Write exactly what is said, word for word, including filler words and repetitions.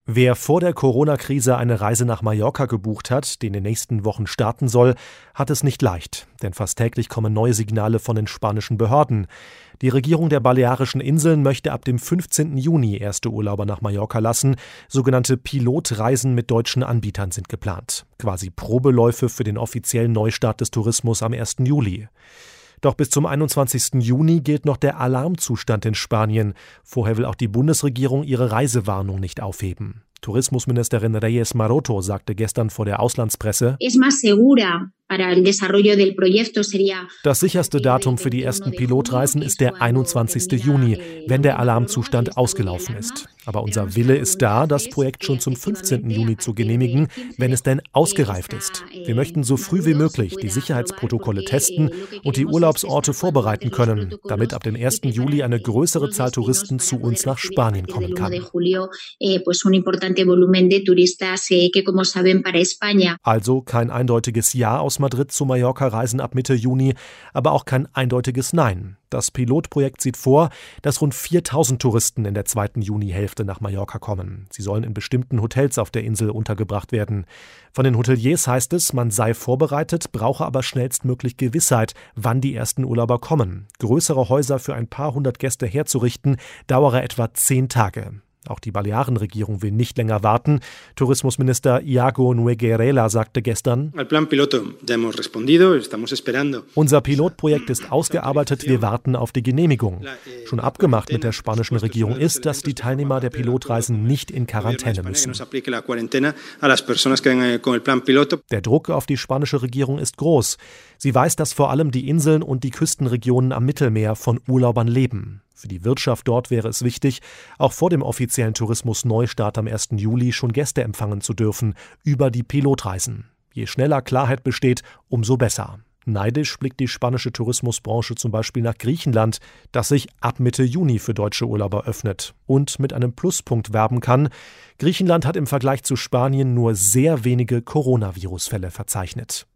Wer vor der Corona-Krise eine Reise nach Mallorca gebucht hat, die in den nächsten Wochen starten soll, hat es nicht leicht. Denn fast täglich kommen neue Signale von den spanischen Behörden. Die Regierung der Balearischen Inseln möchte ab dem fünfzehnten Juni erste Urlauber nach Mallorca lassen. Sogenannte Pilotreisen mit deutschen Anbietern sind geplant. Quasi Probeläufe für den offiziellen Neustart des Tourismus am ersten Juli. Doch bis zum einundzwanzigsten Juni gilt noch der Alarmzustand in Spanien. Vorher will auch die Bundesregierung ihre Reisewarnung nicht aufheben. Tourismusministerin Reyes Maroto sagte gestern vor der Auslandspresse: Das sicherste Datum für die ersten Pilotreisen ist der einundzwanzigsten Juni, wenn der Alarmzustand ausgelaufen ist. Aber unser Wille ist da, das Projekt schon zum fünfzehnten Juni zu genehmigen, wenn es denn ausgereift ist. Wir möchten so früh wie möglich die Sicherheitsprotokolle testen und die Urlaubsorte vorbereiten können, damit ab dem ersten Juli eine größere Zahl Touristen zu uns nach Spanien kommen kann. Also kein eindeutiges Ja aus Madrid zu Mallorca-Reisen ab Mitte Juni, aber auch kein eindeutiges Nein. Das Pilotprojekt sieht vor, dass rund viertausend Touristen in der zweiten Junihälfte nach Mallorca kommen. Sie sollen in bestimmten Hotels auf der Insel untergebracht werden. Von den Hoteliers heißt es, man sei vorbereitet, brauche aber schnellstmöglich Gewissheit, wann die ersten Urlauber kommen. Größere Häuser für ein paar hundert Gäste herzurichten, dauere etwa zehn Tage. Auch die Balearenregierung will nicht länger warten. Tourismusminister Iago Nogueirela sagte gestern: Unser Pilotprojekt ist ausgearbeitet, wir warten auf die Genehmigung. Schon abgemacht mit der spanischen Regierung ist, dass die Teilnehmer der Pilotreisen nicht in Quarantäne müssen. Der Druck auf die spanische Regierung ist groß. Sie weiß, dass vor allem die Inseln und die Küstenregionen am Mittelmeer von Urlaubern leben. Für die Wirtschaft dort wäre es wichtig, auch vor dem offiziellen Tourismus-Neustart am ersten Juli schon Gäste empfangen zu dürfen über die Pilotreisen. Je schneller Klarheit besteht, umso besser. Neidisch blickt die spanische Tourismusbranche zum Beispiel nach Griechenland, das sich ab Mitte Juni für deutsche Urlauber öffnet und mit einem Pluspunkt werben kann. Griechenland hat im Vergleich zu Spanien nur sehr wenige Coronavirus-Fälle verzeichnet.